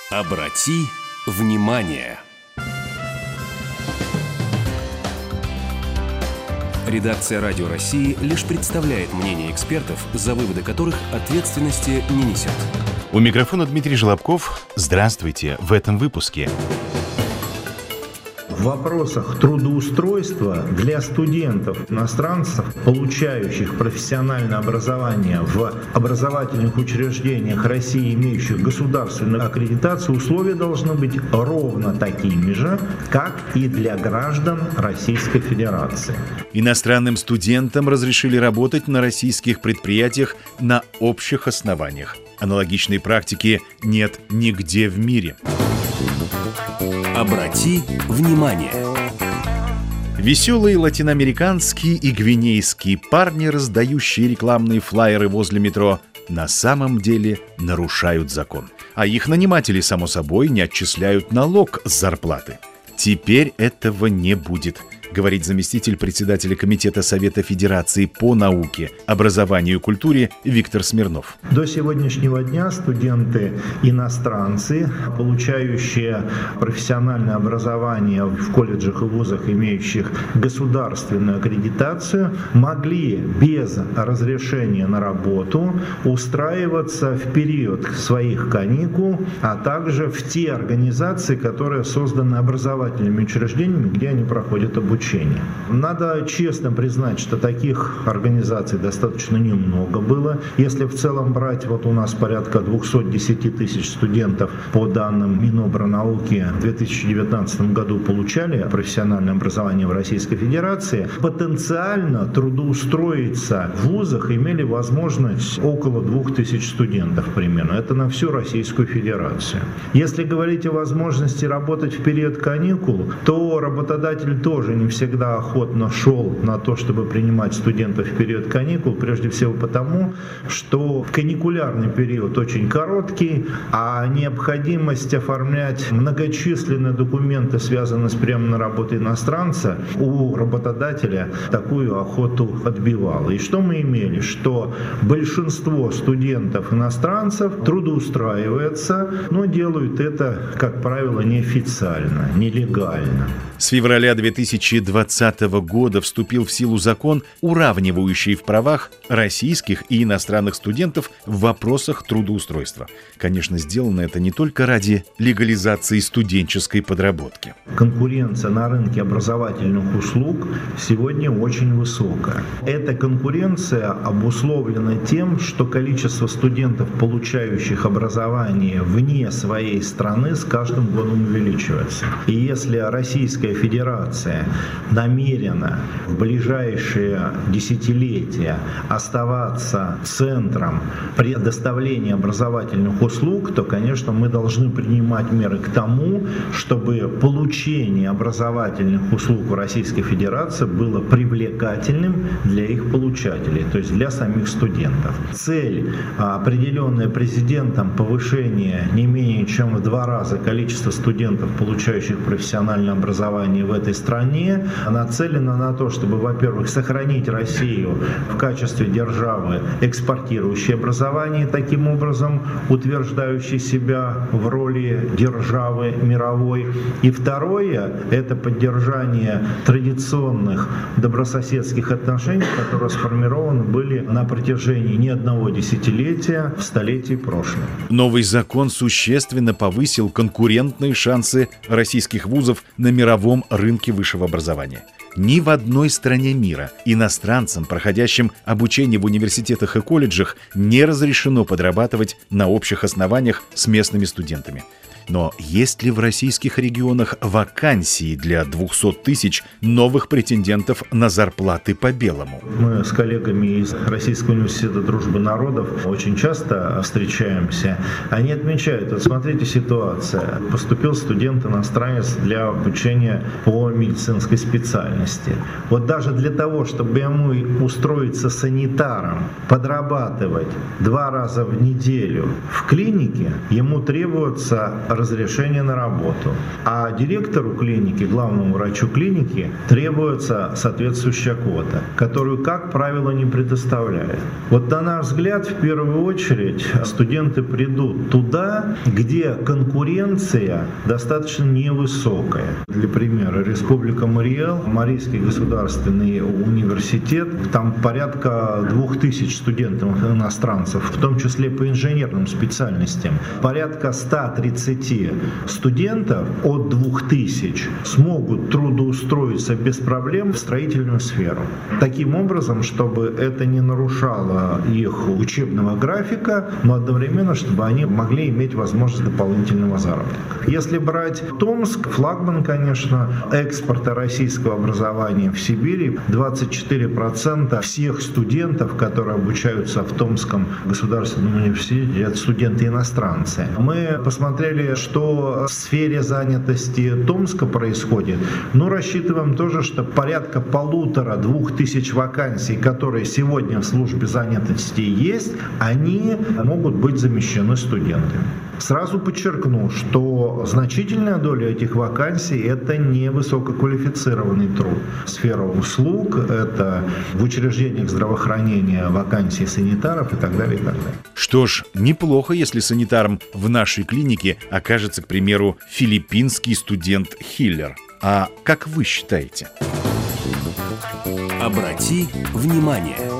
Обрати внимание. Редакция «Радио России» лишь представляет мнение экспертов, за выводы которых ответственности не несет. У микрофона Дмитрий Желобков. Здравствуйте в этом выпуске. В вопросах трудоустройства для студентов-иностранцев, получающих профессиональное образование в образовательных учреждениях России, имеющих государственную аккредитацию, условия должны быть ровно такими же, как и для граждан Российской Федерации. Иностранным студентам разрешили работать на российских предприятиях на общих основаниях. Аналогичной практики нет нигде в мире. Обрати внимание. Веселые латиноамериканские и гвинейские парни, раздающие рекламные флаеры возле метро, на самом деле нарушают закон. А их наниматели, само собой, не отчисляют налог с зарплаты. Теперь этого не будет, говорит заместитель председателя Комитета Совета Федерации по науке, образованию и культуре Виктор Смирнов. До сегодняшнего дня студенты-иностранцы, получающие профессиональное образование в колледжах и вузах, имеющих государственную аккредитацию, могли без разрешения на работу устраиваться в период своих каникул, а также в те организации, которые созданы образовательными учреждениями, где они проходят обучение. Надо честно признать, что таких организаций достаточно немного было. Если в целом брать, вот у нас порядка 210 тысяч студентов, по данным Минобрнауки, в 2019 году получали профессиональное образование в Российской Федерации, потенциально трудоустроиться в вузах имели возможность около 2000 студентов примерно. Это на всю Российскую Федерацию. Если говорить о возможности работать в период каникул, то работодатель тоже не всегда охотно шел на то, чтобы принимать студентов в период каникул, прежде всего потому, что каникулярный период очень короткий, а необходимость оформлять многочисленные документы, связанные с приемом на работу иностранца, у работодателя такую охоту отбивала. И что мы имели? Что большинство студентов-иностранцев трудоустраивается, но делают это, как правило, неофициально, нелегально. С февраля 2020 года вступил в силу закон, уравнивающий в правах российских и иностранных студентов в вопросах трудоустройства. Конечно, сделано это не только ради легализации студенческой подработки. Конкуренция на рынке образовательных услуг сегодня очень высокая. Эта конкуренция обусловлена тем, что количество студентов, получающих образование вне своей страны, с каждым годом увеличивается. И если Российская Федерация намерена в ближайшие десятилетия оставаться центром предоставления образовательных услуг, то, конечно, мы должны принимать меры к тому, чтобы получение образовательных услуг в Российской Федерации было привлекательным для их получателей, то есть для самих студентов. Цель, определенная президентом, повышения не менее чем в 2 раза количества студентов, получающих профессиональное образование в этой стране, нацелена на то, чтобы, во-первых, сохранить Россию в качестве державы, экспортирующей образование, таким образом утверждающей себя в роли державы мировой. И второе – это поддержание традиционных добрососедских отношений, которые сформированы были на протяжении не одного десятилетия в столетии прошлого. Новый закон существенно повысил конкурентные шансы российских вузов на мировом рынке высшего образования. Ни в одной стране мира иностранцам, проходящим обучение в университетах и колледжах, не разрешено подрабатывать на общих основаниях с местными студентами. Но есть ли в российских регионах вакансии для 200 тысяч новых претендентов на зарплаты по белому? Мы с коллегами из Российского университета дружбы народов очень часто встречаемся. Они отмечают, вот смотрите, ситуация. Поступил студент-иностранец для обучения по медицинской специальности. Вот даже для того, чтобы ему устроиться санитаром, подрабатывать 2 раза в неделю в клинике, ему требуется разрешение на работу. А директору клиники, главному врачу клиники, требуется соответствующая квота, которую, как правило, не предоставляет. Вот на наш взгляд, в первую очередь, студенты придут туда, где конкуренция достаточно невысокая. Для примера, Республика Мариэл, Марийский государственный университет, там порядка 2000 студентов иностранцев, в том числе по инженерным специальностям. Порядка 130 студентов от 2000 смогут трудоустроиться без проблем в строительную сферу. Таким образом, чтобы это не нарушало их учебного графика, но одновременно, чтобы они могли иметь возможность дополнительного заработка. Если брать Томск, флагман, конечно, экспорта российского образования в Сибири, 24% всех студентов, которые обучаются в Томском государственном университете, это студенты-иностранцы. Мы посмотрели, что в сфере занятости Томска происходит. Но рассчитываем тоже, что порядка 1500-2000 вакансий, которые сегодня в службе занятости есть, они могут быть замещены студентами. Сразу подчеркну, что значительная доля этих вакансий – это не высококвалифицированный труд. Сфера услуг – это в учреждениях здравоохранения вакансии санитаров и так далее, и так далее. Что ж, неплохо, если санитаром в нашей клинике окажется, к примеру, филиппинский студент Хиллер. А как вы считаете? Обрати внимание.